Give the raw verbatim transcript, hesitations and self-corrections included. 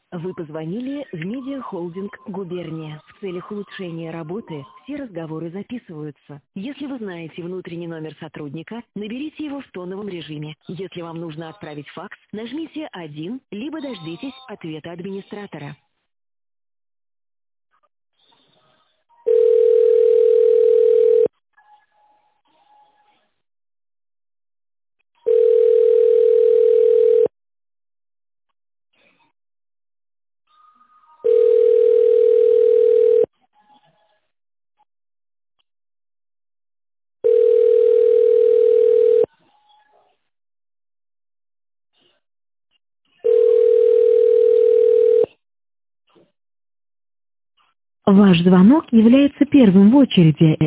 Вы позвонили в медиахолдинг «Губерния». В целях улучшения работы все разговоры записываются. Если вы знаете внутренний номер сотрудника, наберите его в тоновом режиме. Если вам нужно отправить факс, нажмите один, либо дождитесь ответа администратора. Ваш звонок является первым в очереди.